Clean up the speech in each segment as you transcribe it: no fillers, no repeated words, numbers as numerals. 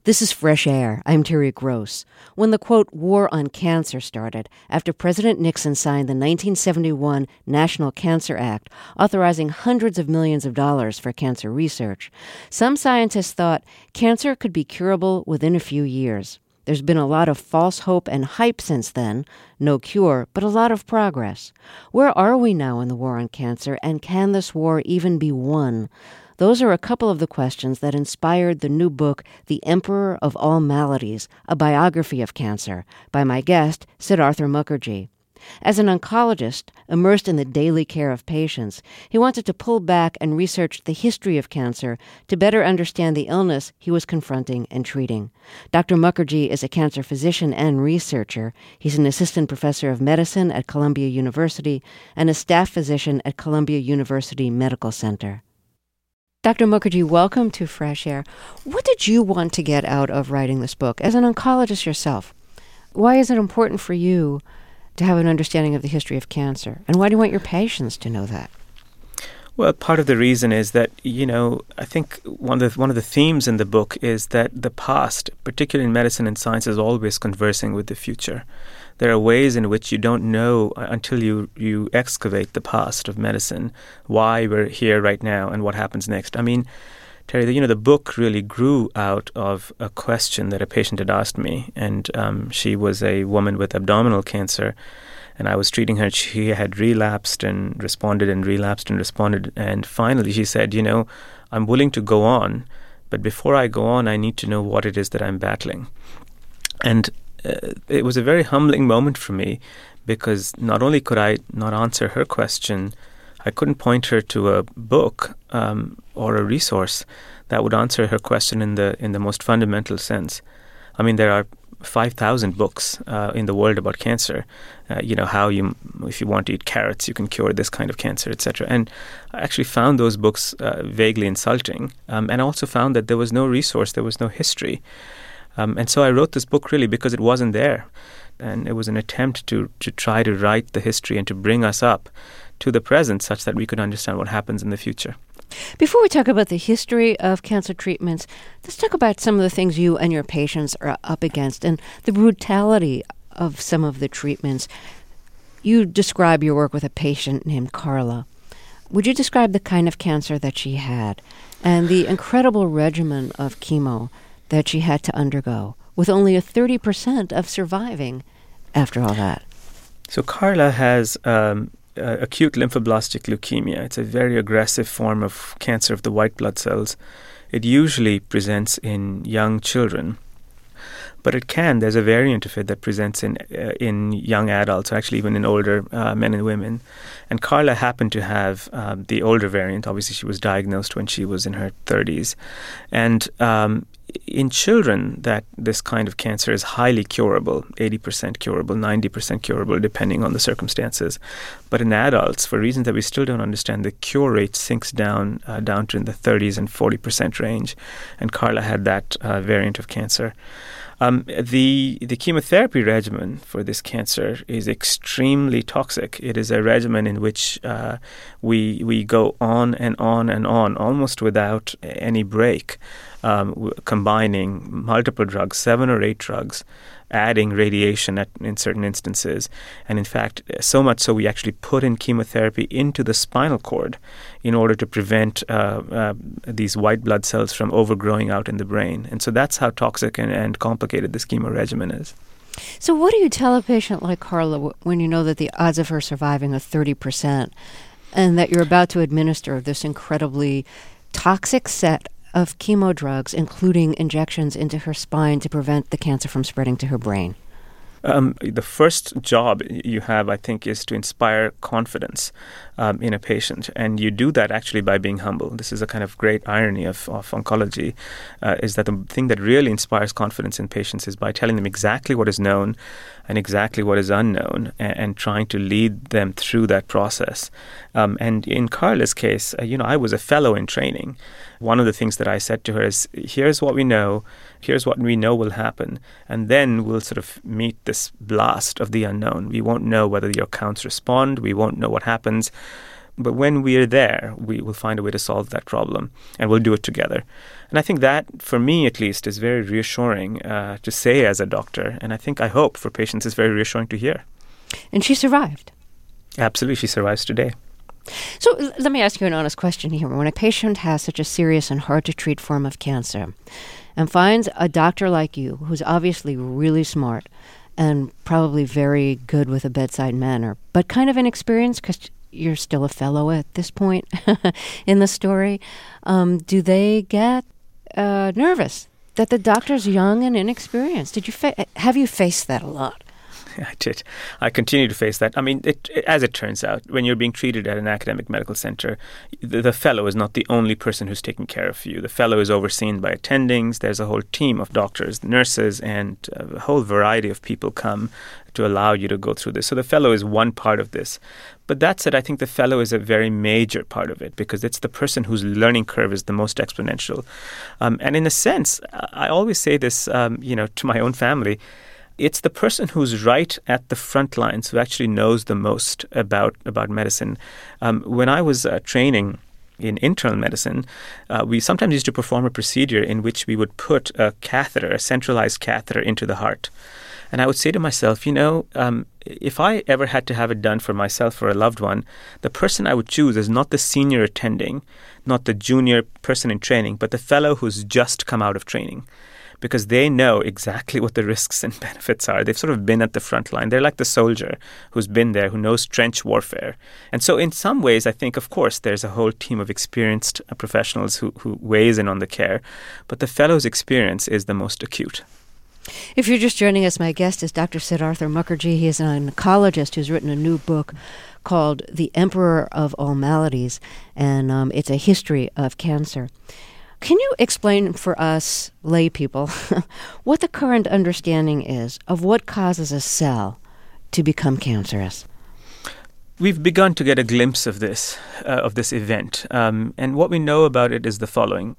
This is Fresh Air. I'm Terry Gross. When the, quote, war on cancer started, after President Nixon signed the 1971 National Cancer Act, authorizing hundreds of millions of dollars for cancer research, some scientists thought cancer could be curable within a few years. There's been a lot of false hope and hype since then. No cure, but a lot of progress. Where are we now in the war on cancer, and can this war even be won? Those are a couple of the questions that inspired the new book, The Emperor of All Maladies, a biography of cancer, by my guest, Siddhartha Mukherjee. As an oncologist, immersed in the daily care of patients, he wanted to pull back and research the history of cancer to better understand the illness he was confronting and treating. Dr. Mukherjee is a cancer physician and researcher. He's an assistant professor of medicine at Columbia University and a staff physician at Columbia University Medical Center. Dr. Mukherjee, welcome to Fresh Air. What did you want to get out of writing this book as an oncologist yourself? Why is it important for you to have an understanding of the history of cancer? And why do you want your patients to know that? Well, part of the reason is that, I think one of the themes in the book is that the past, particularly in medicine and science, is always conversing with the future. There are ways in which you don't know until you excavate the past of medicine, why we're here right now and what happens next. I mean, Terry, the book really grew out of a question that a patient had asked me, and she was a woman with abdominal cancer, and I was treating her. She had relapsed and responded and relapsed and responded, and finally she said, I'm willing to go on, but before I go on, I need to know what it is that I'm battling. And it was a very humbling moment for me, because not only could I not answer her question, I couldn't point her to a book or a resource that would answer her question in the most fundamental sense. I mean, there are 5,000 books in the world about cancer. If you want to eat carrots, you can cure this kind of cancer, etc. And I actually found those books vaguely insulting, and I also found that there was no resource, there was no history. And so I wrote this book really because it wasn't there. And it was an attempt to try to write the history and to bring us up to the present such that we could understand what happens in the future. Before we talk about the history of cancer treatments, let's talk about some of the things you and your patients are up against and the brutality of some of the treatments. You describe your work with a patient named Carla. Would you describe the kind of cancer that she had and the incredible regimen of chemo that she had to undergo, with only a 30% of surviving after all that? So Carla has acute lymphoblastic leukemia. It's a very aggressive form of cancer of the white blood cells. It usually presents in young children, but there's a variant of it that presents in young adults, or actually even in older men and women. And Carla happened to have the older variant. Obviously, she was diagnosed when she was in her 30s. And in children, that this kind of cancer is highly curable, 80% curable, 90% curable, depending on the circumstances. But in adults, for reasons that we still don't understand, the cure rate sinks down to in the 30s and 40% range. And Carla had that variant of cancer. The chemotherapy regimen for this cancer is extremely toxic. It is a regimen in which we go on and on and on, almost without any break, combining multiple drugs, 7 or 8 drugs, adding radiation in certain instances. And in fact, so much so we actually put in chemotherapy into the spinal cord in order to prevent these white blood cells from overgrowing out in the brain. And so that's how toxic and complicated this chemo regimen is. So what do you tell a patient like Carla when you know that the odds of her surviving are 30% and that you're about to administer this incredibly toxic set of chemo drugs, including injections into her spine to prevent the cancer from spreading to her brain? The first job you have, I think, is to inspire confidence in a patient. And you do that actually by being humble. This is a kind of great irony of oncology, is that the thing that really inspires confidence in patients is by telling them exactly what is known and exactly what is unknown and trying to lead them through that process. And in Carla's case, I was a fellow in training. One of the things that I said to her is, here's what we know, here's what we know will happen, and then we'll sort of meet this blast of the unknown. We won't know whether your counts respond, we won't know what happens, But when we are there, we will find a way to solve that problem, and we'll do it together. And I think that, for me at least, is very reassuring to say as a doctor. And I hope for patients it's very reassuring to hear. And she survived. Absolutely, she survives today. So let me ask you an honest question here. When a patient has such a serious and hard-to-treat form of cancer and finds a doctor like you, who's obviously really smart and probably very good with a bedside manner, but kind of inexperienced because you're still a fellow at this point in the story, do they get nervous that the doctor's young and inexperienced? Have you faced that a lot? I did. I continue to face that. I mean, as it turns out, when you're being treated at an academic medical center, the fellow is not the only person who's taking care of you. The fellow is overseen by attendings. There's a whole team of doctors, nurses, and a whole variety of people come to allow you to go through this. So the fellow is one part of this. But that said, I think the fellow is a very major part of it because it's the person whose learning curve is the most exponential. And in a sense, I always say this, to my own family. It's the person who's right at the front lines who actually knows the most about medicine. When I was training in internal medicine, we sometimes used to perform a procedure in which we would put a centralized catheter into the heart. And I would say to myself, if I ever had to have it done for myself or a loved one, the person I would choose is not the senior attending, not the junior person in training, but the fellow who's just come out of training. Because they know exactly what the risks and benefits are. They've sort of been at the front line. They're like the soldier who's been there, who knows trench warfare. And so in some ways, I think, of course, there's a whole team of experienced professionals who weighs in on the care. But the fellow's experience is the most acute. If you're just joining us, my guest is Dr. Siddhartha Mukherjee. He is an oncologist who's written a new book called The Emperor of All Maladies, and it's a history of cancer. Can you explain for us lay people what the current understanding is of what causes a cell to become cancerous? We've begun to get a glimpse of this event. And what we know about it is the following.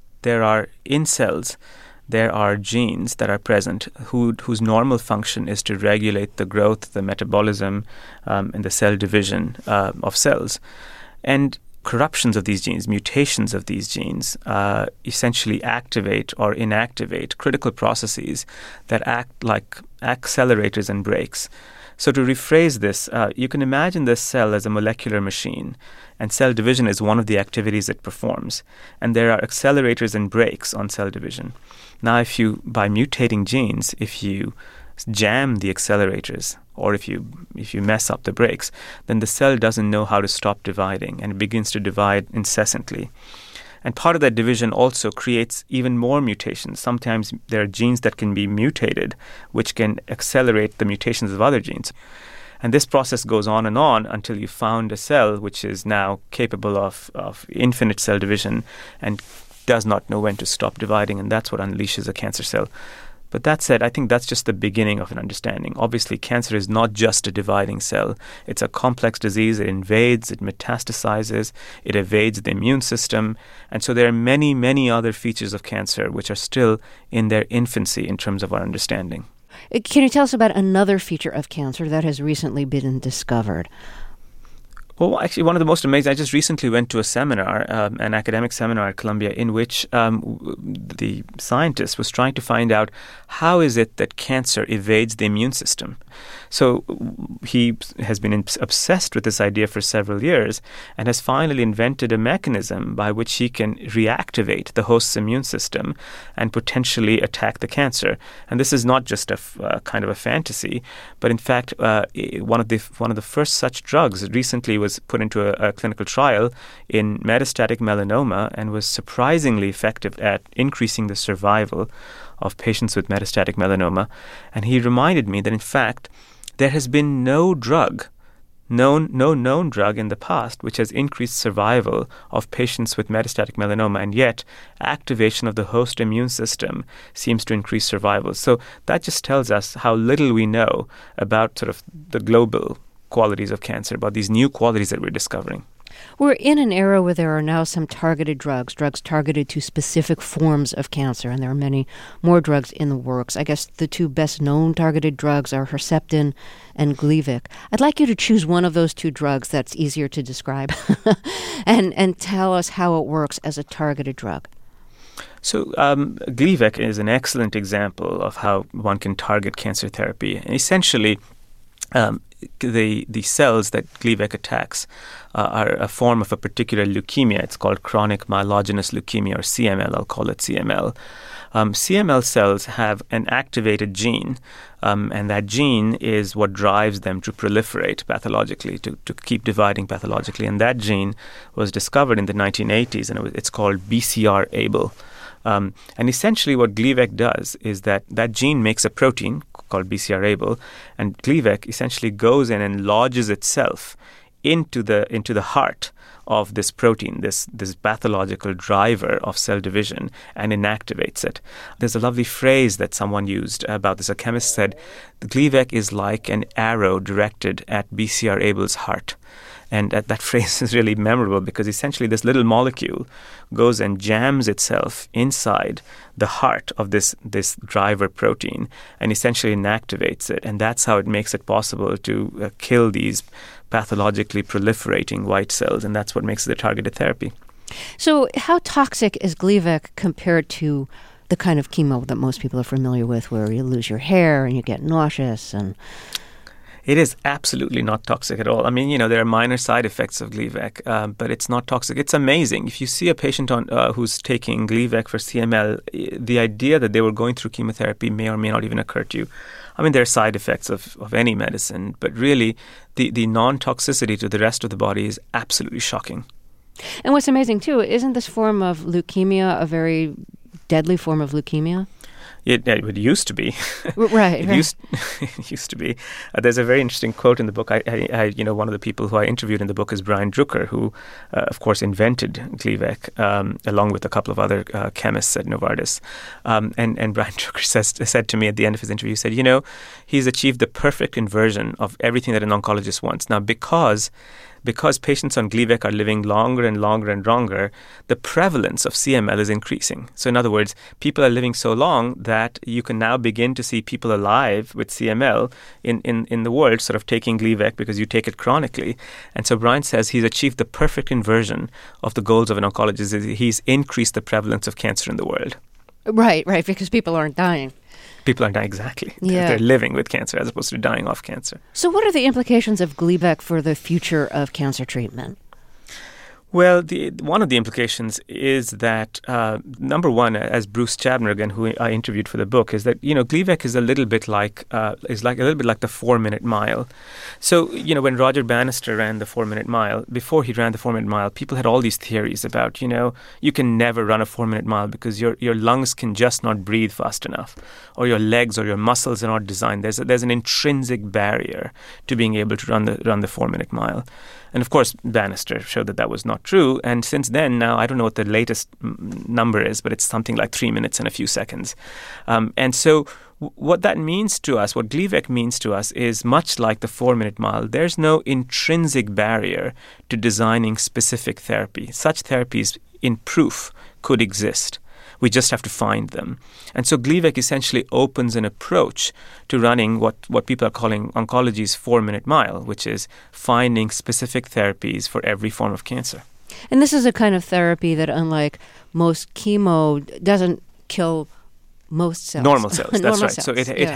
In cells, there are genes that are present whose normal function is to regulate the growth, the metabolism, and the cell division of cells. And corruptions of these genes, mutations of these genes, essentially activate or inactivate critical processes that act like accelerators and brakes. So to rephrase this, you can imagine the cell as a molecular machine, and cell division is one of the activities it performs. And there are accelerators and brakes on cell division. Now, by mutating genes, if you jam the accelerators, or if you mess up the brakes, then the cell doesn't know how to stop dividing, and it begins to divide incessantly. And part of that division also creates even more mutations. Sometimes there are genes that can be mutated, which can accelerate the mutations of other genes. And this process goes on until you found a cell which is now capable of infinite cell division and does not know when to stop dividing, and that's what unleashes a cancer cell. But that said, I think that's just the beginning of an understanding. Obviously, cancer is not just a dividing cell. It's a complex disease. It invades, it metastasizes, it evades the immune system. And so there are many, many other features of cancer which are still in their infancy in terms of our understanding. Can you tell us about another feature of cancer that has recently been discovered? Well, actually, one of the most amazing, I just recently went to a seminar, an academic seminar at Columbia, in which the scientist was trying to find out how is it that cancer evades the immune system. So he has been obsessed with this idea for several years and has finally invented a mechanism by which he can reactivate the host's immune system and potentially attack the cancer. And this is not just a kind of a fantasy, but in fact, one of the first such drugs recently was put into a clinical trial in metastatic melanoma and was surprisingly effective at increasing the survival of patients with metastatic melanoma. And he reminded me that, in fact, there has been no known drug in the past which has increased survival of patients with metastatic melanoma, and yet activation of the host immune system seems to increase survival. So that just tells us how little we know about sort of the global qualities of cancer, about these new qualities that we're discovering. We're in an era where there are now some targeted drugs targeted to specific forms of cancer, and there are many more drugs in the works. I guess the two best-known targeted drugs are Herceptin and Gleevec. I'd like you to choose one of those two drugs that's easier to describe and tell us how it works as a targeted drug. So Gleevec is an excellent example of how one can target cancer therapy. And essentially, the cells that Gleevec attacks are a form of a particular leukemia. It's called chronic myelogenous leukemia, or CML. I'll call it CML. CML cells have an activated gene, and that gene is what drives them to proliferate pathologically, to keep dividing pathologically. And that gene was discovered in the 1980s, and it's called BCR-ABL. And essentially what Gleevec does is that gene makes a protein called BCR-ABL, and Gleevec essentially goes in and lodges itself into the heart of this protein, this pathological driver of cell division, and inactivates it. There's a lovely phrase that someone used about this. A chemist said, the Gleevec is like an arrow directed at BCR-ABL's heart. And that phrase is really memorable because essentially this little molecule goes and jams itself inside the heart of this driver protein and essentially inactivates it. And that's how it makes it possible to kill these pathologically proliferating white cells. And that's what makes it a targeted therapy. So how toxic is Gleevec compared to the kind of chemo that most people are familiar with, where you lose your hair and you get nauseous and... It is absolutely not toxic at all. I mean, there are minor side effects of Gleevec, but it's not toxic. It's amazing. If you see a patient who's taking Gleevec for CML, the idea that they were going through chemotherapy may or may not even occur to you. I mean, there are side effects of any medicine, but really the non-toxicity to the rest of the body is absolutely shocking. And what's amazing, too, isn't this form of leukemia a very deadly form of leukemia? It used to be. Right. It used to be. There's a very interesting quote in the book. One of the people who I interviewed in the book is Brian Drucker, who, of course, invented Gleevec, along with a couple of other chemists at Novartis. And Brian Drucker said to me at the end of his interview, he said, he's achieved the perfect inversion of everything that an oncologist wants. Now, because patients on Gleevec are living longer and longer and longer, the prevalence of CML is increasing. So in other words, people are living so long that you can now begin to see people alive with CML in the world sort of taking Gleevec because you take it chronically. And so Brian says he's achieved the perfect inversion of the goals of an oncologist. He's increased the prevalence of cancer in the world. Right, because people aren't dying. People aren't dying, exactly. Yeah. They're living with cancer as opposed to dying off cancer. So what are the implications of Gleevec for the future of cancer treatment? Well, one of the implications is that, number one, as Bruce Chabner, again, who I interviewed for the book, is that, Gleevec is a little bit like the 4-minute mile. So, when Roger Bannister ran the 4-minute mile, before he ran the 4-minute mile, people had all these theories about, you can never run a 4-minute mile because your lungs can just not breathe fast enough, or your legs or your muscles are not designed. There's an intrinsic barrier to being able to run the 4-minute mile. And of course, Bannister showed that was not true. And since then, now, I don't know what the latest number is, but it's something like 3 minutes and a few seconds. And so what that means to us, what Gleevec means to us, is much like the 4-minute mile. There's no intrinsic barrier to designing specific therapy. Such therapies, in proof, could exist. We just have to find them. And so Gleevec essentially opens an approach to running what people are calling oncology's 4-minute mile, which is finding specific therapies for every form of cancer. And this is a kind of therapy that, unlike most chemo, doesn't kill most cells. Normal cells, that's Normal right. cells. So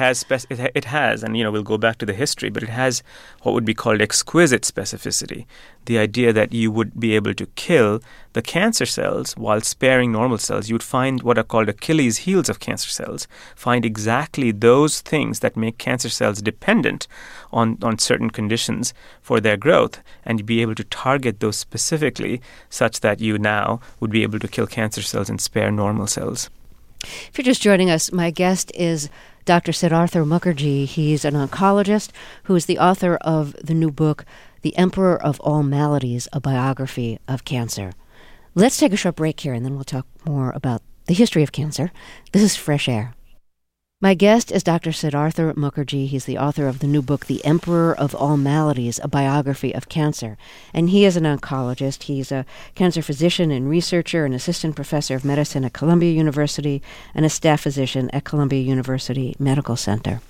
it has, and we'll go back to the history, but it has what would be called exquisite specificity. The idea that you would be able to kill the cancer cells while sparing normal cells. You would find what are called Achilles heels of cancer cells, find exactly those things that make cancer cells dependent on certain conditions for their growth, and be able to target those specifically such that you now would be able to kill cancer cells and spare normal cells. If you're just joining us, my guest is Dr. Siddhartha Mukherjee. He's an oncologist who is the author of the new book, The Emperor of All Maladies, A Biography of Cancer. Let's take a short break here, and then we'll talk more about the history of cancer. This is Fresh Air. My guest is Dr. Siddhartha Mukherjee. He's the author of the new book, The Emperor of All Maladies, a biography of cancer. And he is an oncologist. He's a cancer physician and researcher, an assistant professor of medicine at Columbia University, and a staff physician at Columbia University Medical Center.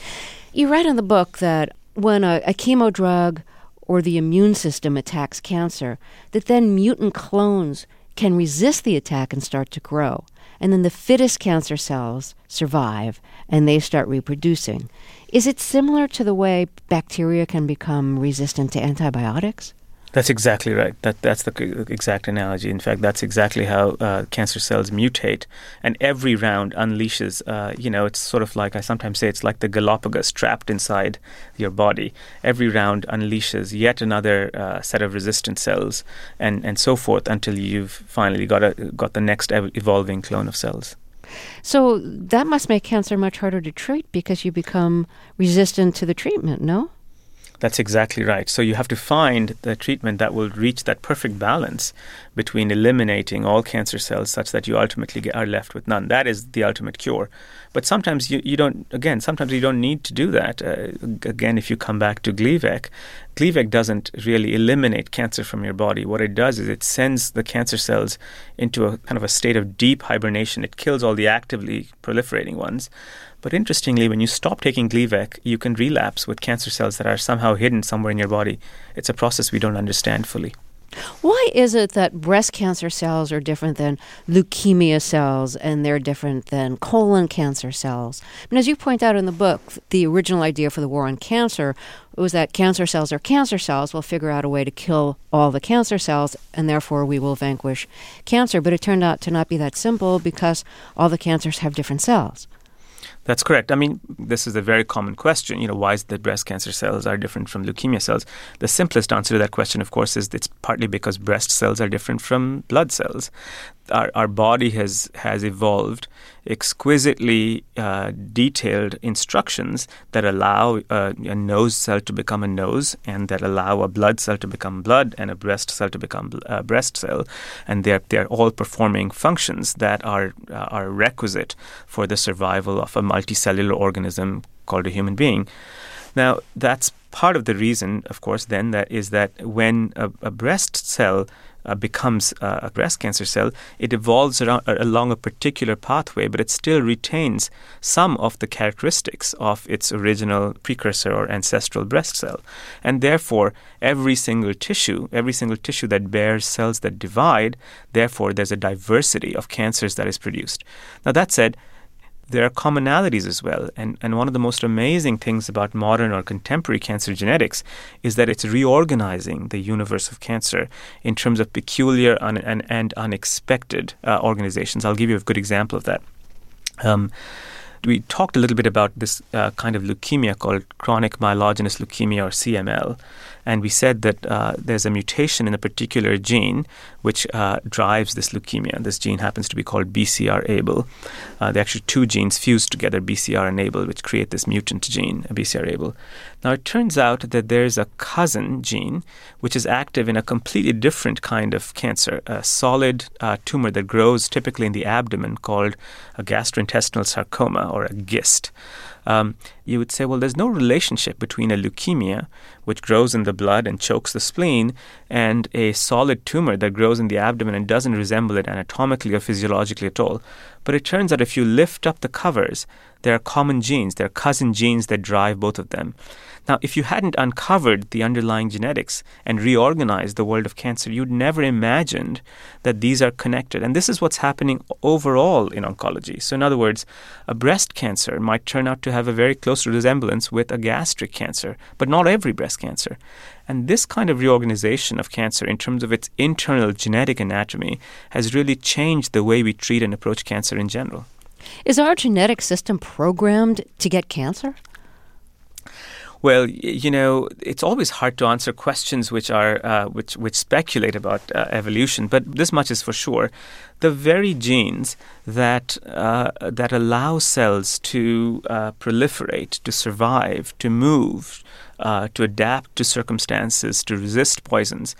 You write in the book that when a chemo drug or the immune system attacks cancer, that then mutant clones can resist the attack and start to grow. And then the fittest cancer cells survive, and they start reproducing. Is it similar to the way bacteria can become resistant to antibiotics? That's exactly right. That's the exact analogy. In fact, that's exactly how cancer cells mutate. And every round unleashes, it's sort of like, I sometimes say, it's like the Galapagos trapped inside your body. Every round unleashes yet another set of resistant cells and so forth until you've finally got the next evolving clone of cells. So that must make cancer much harder to treat because you become resistant to the treatment, no? That's exactly right. So you have to find the treatment that will reach that perfect balance between eliminating all cancer cells such that you ultimately are left with none. That is the ultimate cure. But sometimes you don't need to do that. Again, if you come back to Gleevec doesn't really eliminate cancer from your body. What it does is it sends the cancer cells into a kind of a state of deep hibernation. It kills all the actively proliferating ones. But interestingly, when you stop taking Gleevec, you can relapse with cancer cells that are somehow hidden somewhere in your body. It's a process we don't understand fully. Why is it that breast cancer cells are different than leukemia cells and they're different than colon cancer cells? I mean, as you point out in the book, the original idea for the war on cancer was that cancer cells are cancer cells. We'll figure out a way to kill all the cancer cells, and therefore we will vanquish cancer. But it turned out to not be that simple because all the cancers have different cells. That's correct. I mean, this is a very common question. Why is that breast cancer cells are different from leukemia cells? The simplest answer to that question, of course, is it's partly because breast cells are different from blood cells. Our body has evolved exquisitely detailed instructions that allow a nose cell to become a nose, and that allow a blood cell to become blood, and a breast cell to become a breast cell, and they're all performing functions that are requisite for the survival of a multicellular organism called a human being. Now, that's part of the reason, of course, then, that is that when a breast cell becomes a breast cancer cell, it evolves along a particular pathway, but it still retains some of the characteristics of its original precursor or ancestral breast cell. And therefore, every single tissue that bears cells that divide, therefore there's a diversity of cancers that is produced. Now, that said, there are commonalities as well. And one of the most amazing things about modern or contemporary cancer genetics is that it's reorganizing the universe of cancer in terms of peculiar and unexpected organizations. I'll give you a good example of that. We talked a little bit about this kind of leukemia called chronic myelogenous leukemia, or CML. And we said that there's a mutation in a particular gene which drives this leukemia. This gene happens to be called BCR-ABL. There are actually two genes fused together, BCR and ABL, which create this mutant gene, BCR-ABL. Now, it turns out that there's a cousin gene which is active in a completely different kind of cancer, a solid tumor that grows typically in the abdomen called a gastrointestinal sarcoma, or a GIST. You would say, well, there's no relationship between a leukemia, which grows in the blood and chokes the spleen, and a solid tumor that grows in the abdomen and doesn't resemble it anatomically or physiologically at all. But it turns out if you lift up the covers, there are common genes, there are cousin genes that drive both of them. Now, if you hadn't uncovered the underlying genetics and reorganized the world of cancer, you'd never imagined that these are connected. And this is what's happening overall in oncology. So in other words, a breast cancer might turn out to have a very close resemblance with a gastric cancer, but not every breast cancer. And this kind of reorganization of cancer in terms of its internal genetic anatomy has really changed the way we treat and approach cancer in general. Is our genetic system programmed to get cancer? Well, it's always hard to answer questions which are which speculate about evolution. But this much is for sure: the very genes that allow cells to proliferate, to survive, to move, to adapt to circumstances, to resist poisons,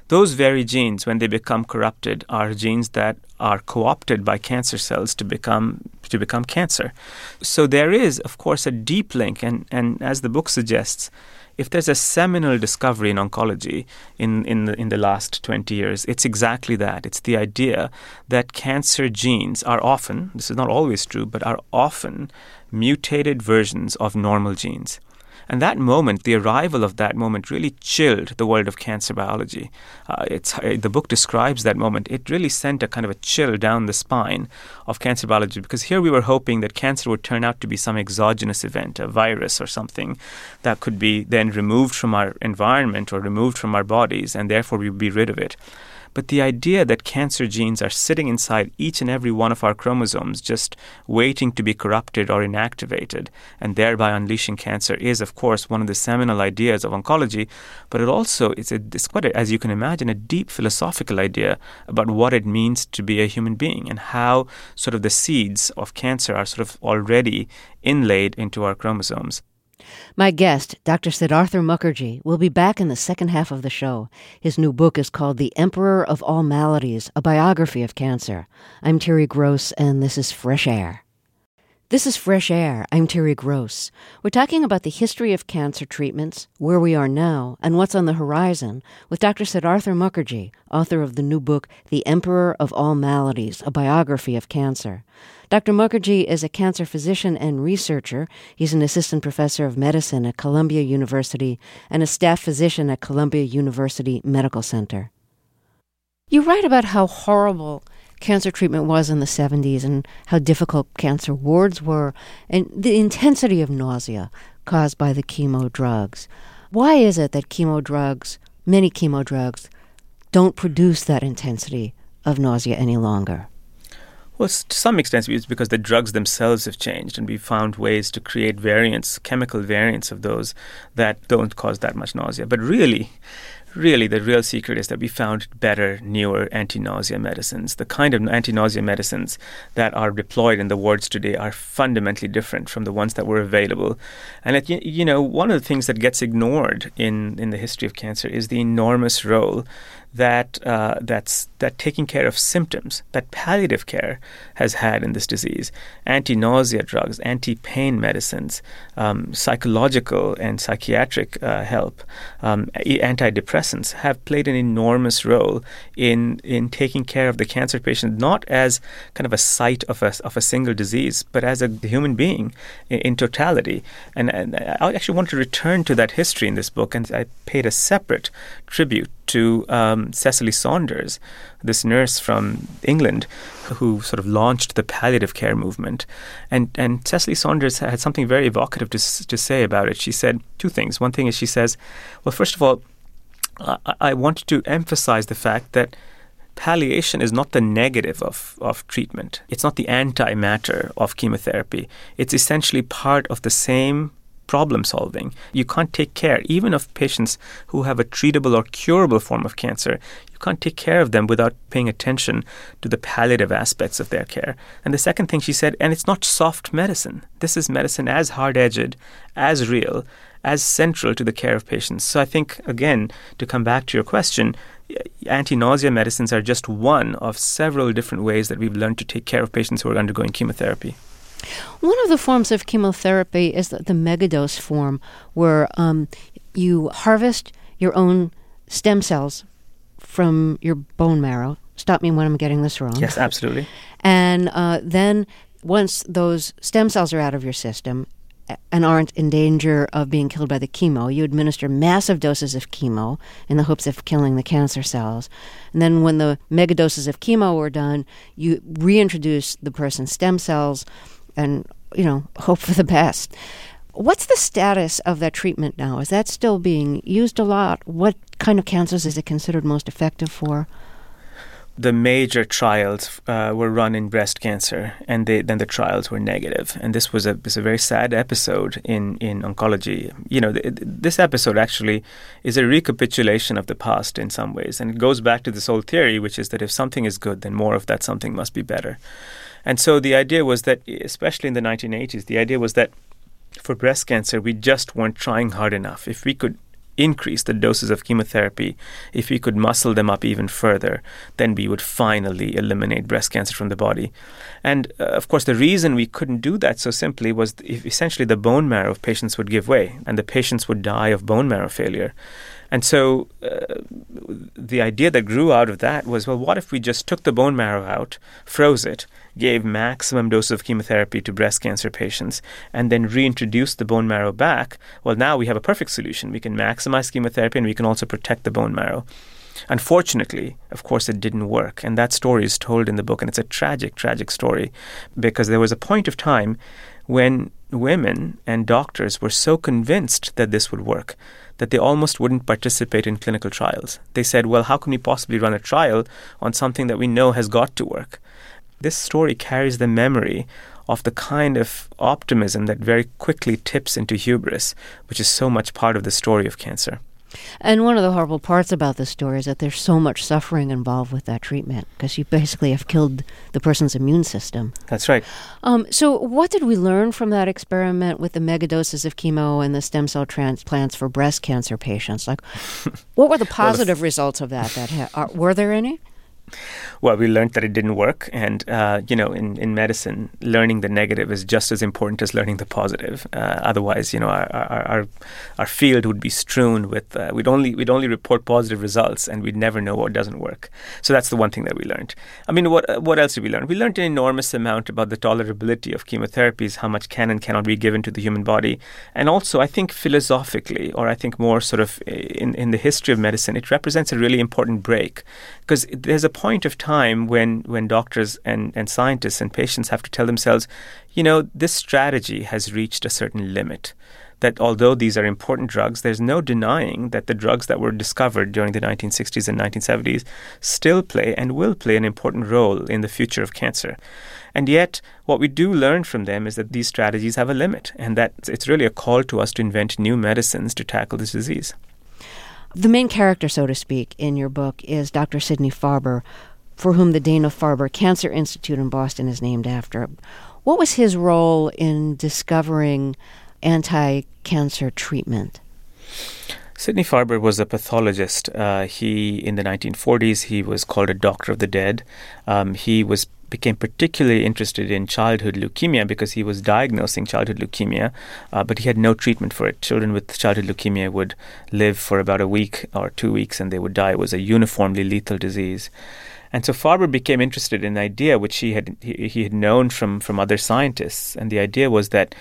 Those very genes, when they become corrupted, are genes that are co-opted by cancer cells to become cancer. So there is, of course, a deep link, and as the book suggests, if there's a seminal discovery in oncology in the last 20 years, it's exactly that. It's the idea that cancer genes are often, this is not always true, but are often mutated versions of normal genes. And that moment, the arrival of that moment, really chilled the world of cancer biology. The book describes that moment. It really sent a kind of a chill down the spine of cancer biology, because here we were hoping that cancer would turn out to be some exogenous event, a virus or something that could be then removed from our environment or removed from our bodies, and therefore we would be rid of it. But the idea that cancer genes are sitting inside each and every one of our chromosomes, just waiting to be corrupted or inactivated, and thereby unleashing cancer, is, of course, one of the seminal ideas of oncology. But it also it's quite, as you can imagine, a deep philosophical idea about what it means to be a human being, and how sort of the seeds of cancer are sort of already inlaid into our chromosomes. My guest, Dr. Siddhartha Mukherjee, will be back in the second half of the show. His new book is called The Emperor of All Maladies, a biography of cancer. I'm Terry Gross, and this is Fresh Air. This is Fresh Air. I'm Terry Gross. We're talking about the history of cancer treatments, where we are now, and what's on the horizon with Dr. Siddhartha Mukherjee, author of the new book, The Emperor of All Maladies, a biography of cancer. Dr. Mukherjee is a cancer physician and researcher. He's an assistant professor of medicine at Columbia University and a staff physician at Columbia University Medical Center. You write about how horrible cancer treatment was in the 70s and how difficult cancer wards were and the intensity of nausea caused by the chemo drugs. Why is it that many chemo drugs, don't produce that intensity of nausea any longer? Well, to some extent, it's because the drugs themselves have changed, and we've found ways to create variants, chemical variants of those that don't cause that much nausea. But really, the real secret is that we found better, newer anti-nausea medicines. The kind of anti-nausea medicines that are deployed in the wards today are fundamentally different from the ones that were available. And one of the things that gets ignored in the history of cancer is the enormous role that taking care of symptoms, that palliative care has had in this disease. Anti-nausea drugs, anti-pain medicines, psychological and psychiatric help, antidepressants have played an enormous role in taking care of the cancer patient, not as kind of a site of a single disease, but as a human being in totality. And I actually want to return to that history in this book, and I paid a separate tribute to Cicely Saunders, this nurse from England who sort of launched the palliative care movement. And Cicely Saunders had something very evocative to say about it. She said two things. One thing is she says, well, first of all, I want to emphasize the fact that palliation is not the negative of treatment. It's not the antimatter of chemotherapy. It's essentially part of the same problem solving. You can't take care, even of patients who have a treatable or curable form of cancer, you can't take care of them without paying attention to the palliative aspects of their care. And the second thing she said, and it's not soft medicine. This is medicine as hard-edged, as real, as central to the care of patients. So I think, again, to come back to your question, anti-nausea medicines are just one of several different ways that we've learned to take care of patients who are undergoing chemotherapy. One of the forms of chemotherapy is the megadose form, where you harvest your own stem cells from your bone marrow. Stop me when I'm getting this wrong. Yes, absolutely. And then once those stem cells are out of your system and aren't in danger of being killed by the chemo, you administer massive doses of chemo in the hopes of killing the cancer cells. And then when the megadoses of chemo are done, you reintroduce the person's stem cells and, hope for the best. What's the status of that treatment now? Is that still being used a lot? What kind of cancers is it considered most effective for? The major trials were run in breast cancer, and then the trials were negative. And this was a very sad episode in oncology. This episode actually is a recapitulation of the past in some ways. And it goes back to this old theory, which is that if something is good, then more of that something must be better. And so the idea was that, especially in the 1980s, the idea was that for breast cancer, we just weren't trying hard enough. If we could increase the doses of chemotherapy, if we could muscle them up even further, then we would finally eliminate breast cancer from the body. And of course, the reason we couldn't do that so simply was essentially the bone marrow of patients would give way and the patients would die of bone marrow failure. And so the idea that grew out of that was, well, what if we just took the bone marrow out, froze it, gave maximum dose of chemotherapy to breast cancer patients, and then reintroduced the bone marrow back? Well, now we have a perfect solution. We can maximize chemotherapy and we can also protect the bone marrow. Unfortunately, of course, it didn't work. And that story is told in the book. And it's a tragic, tragic story, because there was a point of time when women and doctors were so convinced that this would work that they almost wouldn't participate in clinical trials. They said, well, how can we possibly run a trial on something that we know has got to work? This story carries the memory of the kind of optimism that very quickly tips into hubris, which is so much part of the story of cancer. And one of the horrible parts about this story is that there's so much suffering involved with that treatment, because you basically have killed the person's immune system. That's right. So what did we learn from that experiment with the megadoses of chemo and the stem cell transplants for breast cancer patients? Like, what were the positive results of that? Were there any? Well, we learned that it didn't work. And, in medicine, learning the negative is just as important as learning the positive. Otherwise, our field would be strewn with, we'd only report positive results and we'd never know what doesn't work. So that's the one thing that we learned. I mean, what else did we learn? We learned an enormous amount about the tolerability of chemotherapies, how much can and cannot be given to the human body. And also, I think philosophically, or I think more sort of in the history of medicine, it represents a really important break, because there's a point of time when doctors and scientists and patients have to tell themselves, this strategy has reached a certain limit. That although these are important drugs, there's no denying that the drugs that were discovered during the 1960s and 1970s still play and will play an important role in the future of cancer. And yet, what we do learn from them is that these strategies have a limit, and that it's really a call to us to invent new medicines to tackle this disease. The main character, so to speak, in your book is Dr. Sidney Farber, for whom the Dana-Farber Cancer Institute in Boston is named after. What was his role in discovering anti-cancer treatment? Sidney Farber was a pathologist. In the 1940s, he was called a doctor of the dead. He became particularly interested in childhood leukemia because he was diagnosing childhood leukemia, but he had no treatment for it. Children with childhood leukemia would live for about a week or 2 weeks and they would die. It was a uniformly lethal disease. And so Farber became interested in an idea which he had known from other scientists. And the idea was that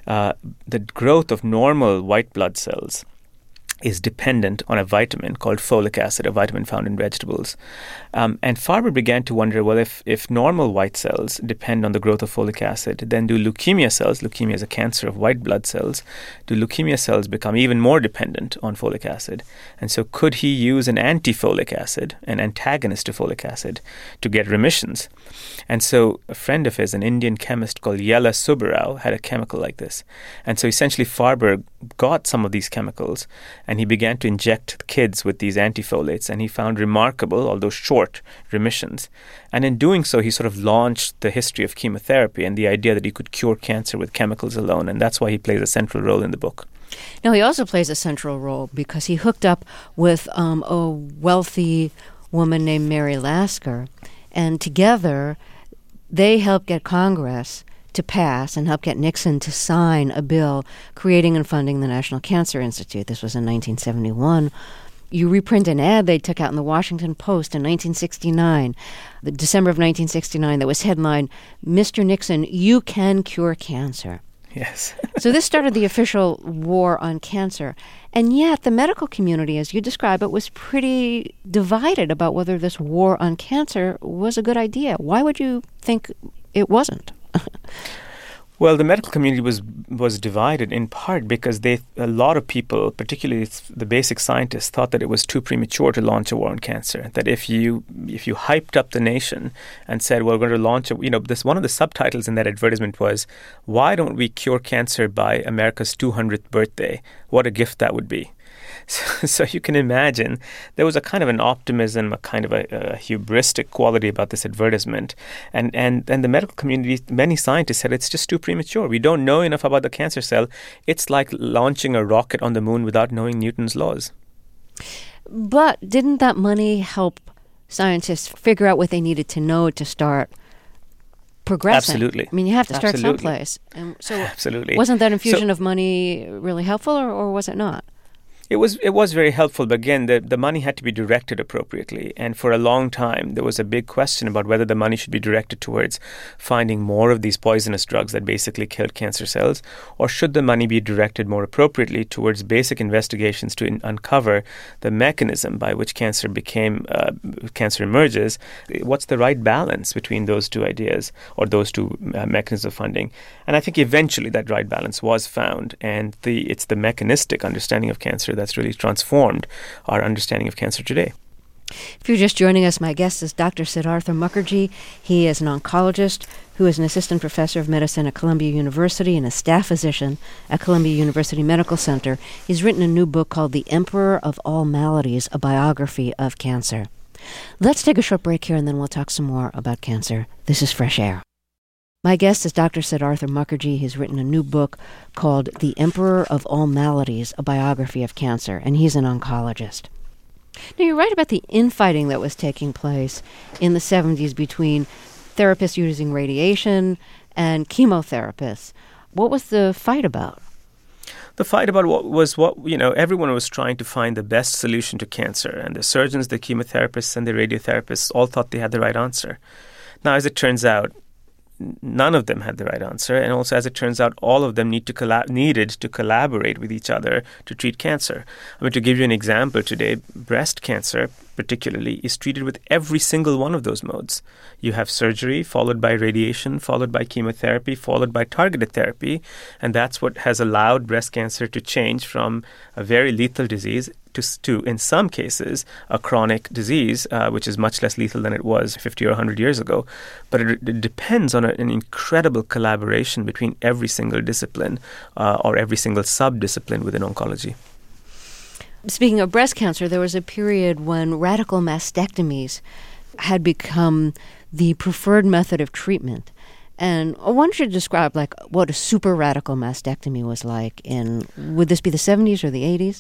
the growth of normal white blood cells is dependent on a vitamin called folic acid, a vitamin found in vegetables. And Farber began to wonder, well, if normal white cells depend on the growth of folic acid, then do leukemia cells, leukemia is a cancer of white blood cells, do leukemia cells become even more dependent on folic acid? And so could he use an anti-folic acid, an antagonist to folic acid, to get remissions? And so a friend of his, an Indian chemist called Yella Subbarao, had a chemical like this. And so essentially Farber got some of these chemicals and he began to inject kids with these antifolates, and he found remarkable, although short, remissions. And in doing so, he sort of launched the history of chemotherapy and the idea that he could cure cancer with chemicals alone, and that's why he plays a central role in the book. Now, he also plays a central role because he hooked up with a wealthy woman named Mary Lasker, and together they helped get Congress to pass and help get Nixon to sign a bill creating and funding the National Cancer Institute. This was in 1971. You reprint an ad they took out in the Washington Post in 1969, the December of 1969, that was headlined, "Mr. Nixon, you can cure cancer." Yes. So this started the official war on cancer. And yet the medical community, as you describe it, was pretty divided about whether this war on cancer was a good idea. Why would you think it wasn't? Well, the medical community was divided in part because a lot of people, particularly the basic scientists, thought that it was too premature to launch a war on cancer. That if you hyped up the nation and said, "Well, we're going to launch this one of the subtitles in that advertisement was, "Why don't we cure cancer by America's 200th birthday? What a gift that would be." So you can imagine there was a kind of an optimism, a kind of a hubristic quality about this advertisement. And the medical community, many scientists said it's just too premature. We don't know enough about the cancer cell. It's like launching a rocket on the moon without knowing Newton's laws. But didn't that money help scientists figure out what they needed to know to start progressing? Absolutely. I mean, you have to start Absolutely. someplace. And so Absolutely. wasn't that infusion of money really helpful, or was it not? It was very helpful, but again, the money had to be directed appropriately. And for a long time, there was a big question about whether the money should be directed towards finding more of these poisonous drugs that basically killed cancer cells, or should the money be directed more appropriately towards basic investigations to uncover the mechanism by which cancer emerges. What's the right balance between those two ideas or those two mechanisms of funding? And I think eventually that right balance was found, and it's the mechanistic understanding of cancer that's really transformed our understanding of cancer today. If you're just joining us, my guest is Dr. Siddhartha Mukherjee. He is an oncologist who is an assistant professor of medicine at Columbia University and a staff physician at Columbia University Medical Center. He's written a new book called The Emperor of All Maladies, a biography of cancer. Let's take a short break here and then we'll talk some more about cancer. This is Fresh Air. My guest is Dr. Siddhartha Mukherjee. He's written a new book called The Emperor of All Maladies, a biography of cancer, and he's an oncologist. Now, you're right about the infighting that was taking place in the 70s between therapists using radiation and chemotherapists. What was the fight about? The fight about everyone was trying to find the best solution to cancer, and the surgeons, the chemotherapists, and the radiotherapists all thought they had the right answer. Now, as it turns out, none of them had the right answer, and also, as it turns out, all of them needed to collaborate with each other to treat cancer. I mean, to give you an example today, breast cancer particularly is treated with every single one of those modes. You have surgery, followed by radiation, followed by chemotherapy, followed by targeted therapy, and that's what has allowed breast cancer to change from a very lethal disease to, in some cases, a chronic disease, which is much less lethal than it was 50 or 100 years ago. But it depends on an incredible collaboration between every single discipline or every single sub-discipline within oncology. Speaking of breast cancer, there was a period when radical mastectomies had become the preferred method of treatment. And I want you to describe what a super radical mastectomy was like would this be the 70s or the 80s?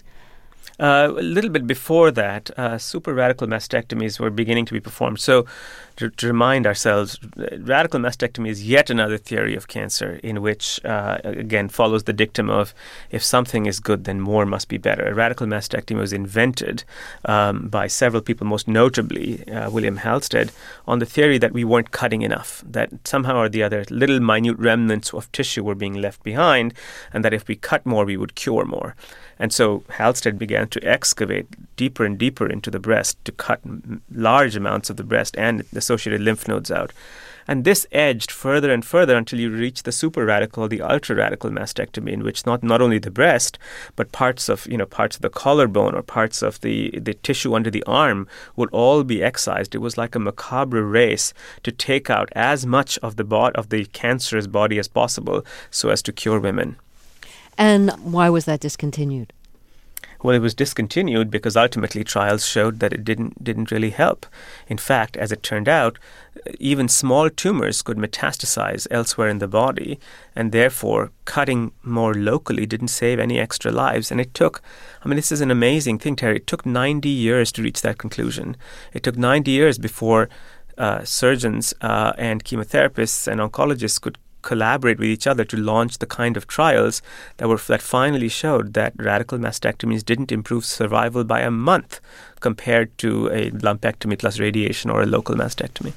A little bit before that, super radical mastectomies were beginning to be performed. So to remind ourselves, radical mastectomy is yet another theory of cancer in which, again, follows the dictum of if something is good, then more must be better. A radical mastectomy was invented by several people, most notably William Halsted, on the theory that we weren't cutting enough, that somehow or the other little minute remnants of tissue were being left behind, and that if we cut more, we would cure more. And so Halsted began to excavate deeper and deeper into the breast to cut large amounts of the breast and the associated lymph nodes out. And this edged further and further until you reach the super radical, the ultra radical mastectomy, in which not only the breast, but parts of the collarbone or parts of the tissue under the arm would all be excised. It was like a macabre race to take out as much of the cancerous body as possible so as to cure women. And why was that discontinued? Well, it was discontinued because ultimately trials showed that it didn't really help. In fact, as it turned out, even small tumors could metastasize elsewhere in the body, and therefore cutting more locally didn't save any extra lives. And this is an amazing thing, Terry. It took 90 years to reach that conclusion. It took 90 years before surgeons and chemotherapists and oncologists could collaborate with each other to launch the kind of trials that finally showed that radical mastectomies didn't improve survival by a month compared to a lumpectomy plus radiation or a local mastectomy.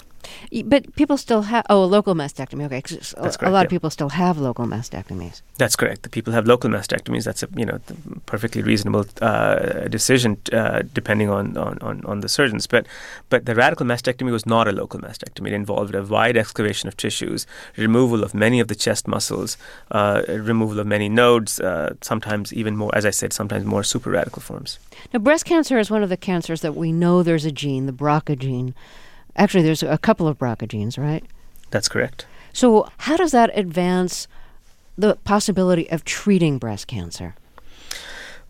But people still have a local mastectomy. Okay, That's correct, a lot of people still have local mastectomies. That's correct. The people have local mastectomies. That's a perfectly reasonable decision depending on the surgeons. But the radical mastectomy was not a local mastectomy. It involved a wide excavation of tissues, removal of many of the chest muscles, removal of many nodes. Sometimes even more, as I said, sometimes more super radical forms. Now, breast cancer is one of the cancers that we know there's a gene, the BRCA gene. Actually, there's a couple of BRCA genes, right? That's correct. So how does that advance the possibility of treating breast cancer?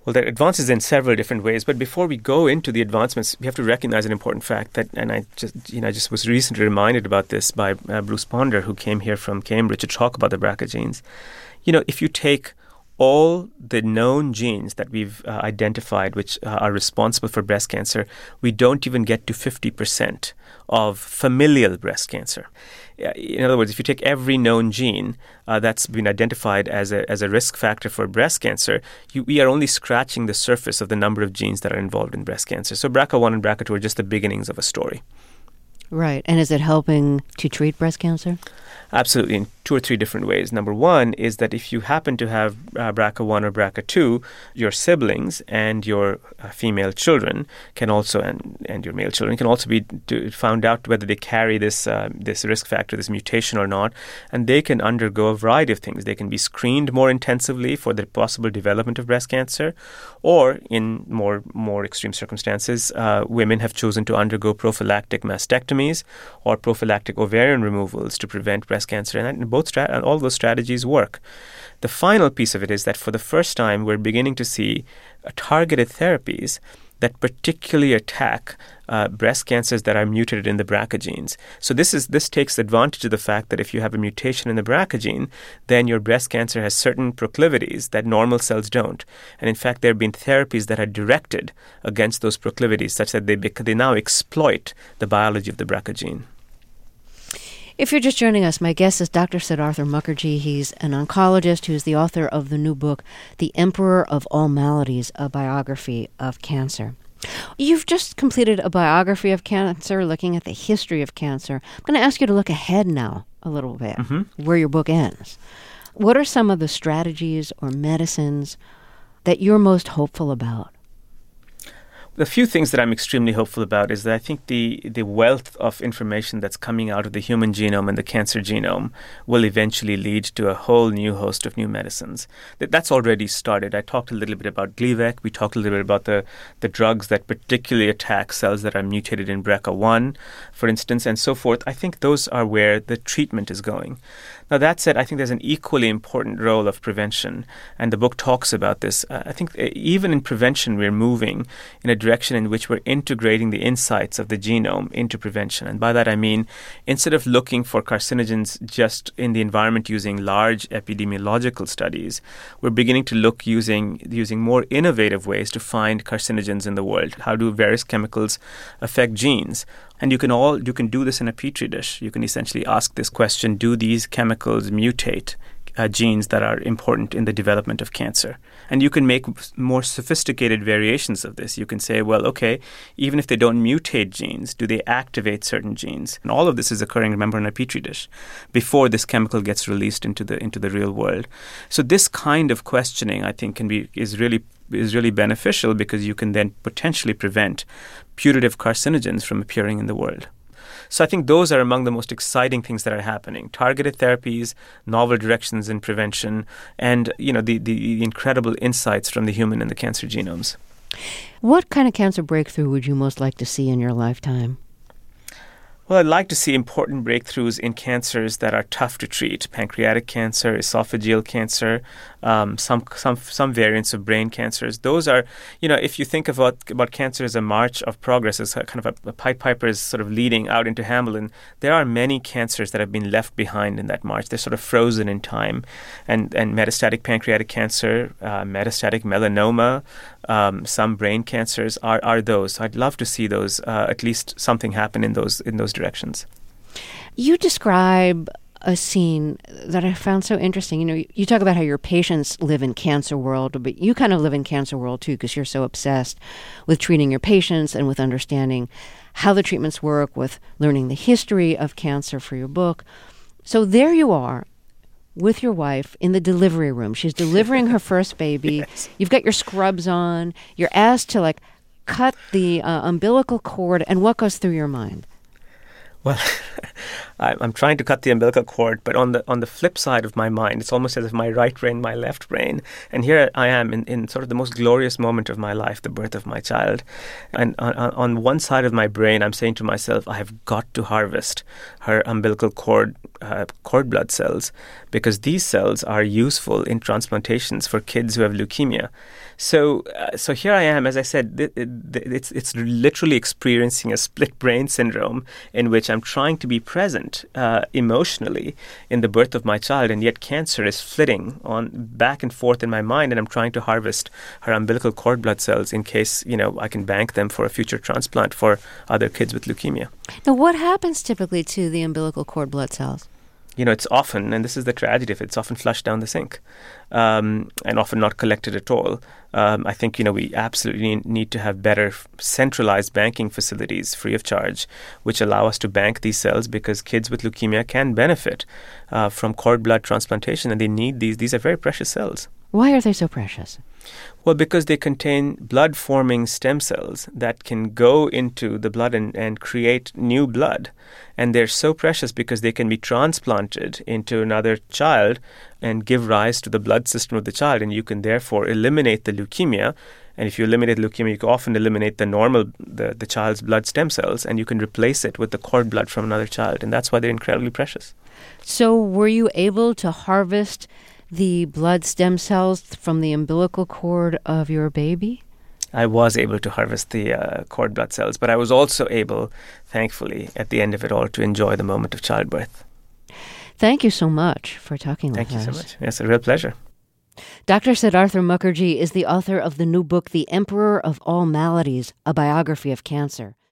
Well, there are advances in several different ways, but before we go into the advancements, we have to recognize an important fact that, and I just was recently reminded about this by Bruce Ponder, who came here from Cambridge to talk about the BRCA genes. If you take all the known genes that we've identified which are responsible for breast cancer, we don't even get to 50% of familial breast cancer. In other words, if you take every known gene that's been identified as a risk factor for breast cancer, we are only scratching the surface of the number of genes that are involved in breast cancer. So BRCA1 and BRCA2 are just the beginnings of a story. Right. And is it helping to treat breast cancer? Absolutely, in 2 or 3 different ways. Number one is that if you happen to have BRCA1 or BRCA2, your siblings and your female children can also, and your male children can also be found out whether they carry this risk factor, this mutation or not, and they can undergo a variety of things. They can be screened more intensively for the possible development of breast cancer, or in more extreme circumstances, women have chosen to undergo prophylactic mastectomies or prophylactic ovarian removals to prevent breast cancer, and all those strategies work. The final piece of it is that for the first time, we're beginning to see targeted therapies that particularly attack breast cancers that are mutated in the BRCA genes. So this takes advantage of the fact that if you have a mutation in the BRCA gene, then your breast cancer has certain proclivities that normal cells don't. And in fact, there have been therapies that are directed against those proclivities such that they now exploit the biology of the BRCA gene. If you're just joining us, my guest is Dr. Siddhartha Mukherjee. He's an oncologist who's the author of the new book, The Emperor of All Maladies, a biography of cancer. You've just completed a biography of cancer, looking at the history of cancer. I'm going to ask you to look ahead now a little bit, where your book ends. What are some of the strategies or medicines that you're most hopeful about? The few things that I'm extremely hopeful about is that I think the wealth of information that's coming out of the human genome and the cancer genome will eventually lead to a whole new host of new medicines. That's already started. I talked a little bit about Gleevec. We talked a little bit about the drugs that particularly attack cells that are mutated in BRCA1, for instance, and so forth. I think those are where the treatment is going. Now, that said, I think there's an equally important role of prevention, and the book talks about this. I think even in prevention, we're moving in a direction in which we're integrating the insights of the genome into prevention. And by that, I mean, instead of looking for carcinogens just in the environment using large epidemiological studies, we're beginning to look using more innovative ways to find carcinogens in the world. How do various chemicals affect genes? And you can do this in a petri dish. You can essentially ask this question: do these chemicals mutate genes that are important in the development of cancer? And you can make more sophisticated variations of this. You can say, well, okay, even if they don't mutate genes, do they activate certain genes? And all of this is occurring, remember, in a petri dish before this chemical gets released into the real world. So this kind of questioning, I think, is really beneficial, because you can then potentially prevent putative carcinogens from appearing in the world. So I think those are among the most exciting things that are happening: targeted therapies, novel directions in prevention, and the incredible insights from the human and the cancer genomes. What kind of cancer breakthrough would you most like to see in your lifetime? Well, I'd like to see important breakthroughs in cancers that are tough to treat: pancreatic cancer, esophageal cancer, some variants of brain cancers. Those are, if you think about cancer as a march of progress, as kind of a Pied Piper is sort of leading out into Hamelin, there are many cancers that have been left behind in that march. They're sort of frozen in time. And metastatic pancreatic cancer, metastatic melanoma, some brain cancers are those. I'd love to see those, at least something happen in those directions. You describe a scene that I found so interesting. You talk about how your patients live in cancer world, but you kind of live in cancer world too, because you're so obsessed with treating your patients and with understanding how the treatments work, with learning the history of cancer for your book. So there you are with your wife in the delivery room. She's delivering her first baby. Yes. You've got your scrubs on. You're asked to cut the umbilical cord. And what goes through your mind? Well, I'm trying to cut the umbilical cord, but on the flip side of my mind, it's almost as if my right brain, my left brain, and here I am in sort of the most glorious moment of my life, the birth of my child. And on one side of my brain, I'm saying to myself, I have got to harvest her umbilical cord blood cells, because these cells are useful in transplantations for kids who have leukemia. So here I am, as I said, it's literally experiencing a split brain syndrome in which I'm trying to be present emotionally in the birth of my child, and yet cancer is flitting on back and forth in my mind, and I'm trying to harvest her umbilical cord blood cells in case, I can bank them for a future transplant for other kids with leukemia. Now, what happens typically to the umbilical cord blood cells? It's often, and this is the tragedy of it, it's often flushed down the sink and often not collected at all. I think, we absolutely need to have better centralized banking facilities free of charge, which allow us to bank these cells, because kids with leukemia can benefit from cord blood transplantation, and they need these. These are very precious cells. Why are they so precious? Well, because they contain blood-forming stem cells that can go into the blood and create new blood. And they're so precious because they can be transplanted into another child and give rise to the blood system of the child. And you can therefore eliminate the leukemia. And if you eliminate leukemia, you can often eliminate the child's blood stem cells, and you can replace it with the cord blood from another child. And that's why they're incredibly precious. So were you able to harvest the blood stem cells from the umbilical cord of your baby? I was able to harvest the cord blood cells, but I was also able, thankfully, at the end of it all, to enjoy the moment of childbirth. Thank you so much for talking with us. Thank you so much. Yes, a real pleasure. Dr. Siddhartha Mukherjee is the author of the new book, The Emperor of All Maladies, A Biography of Cancer.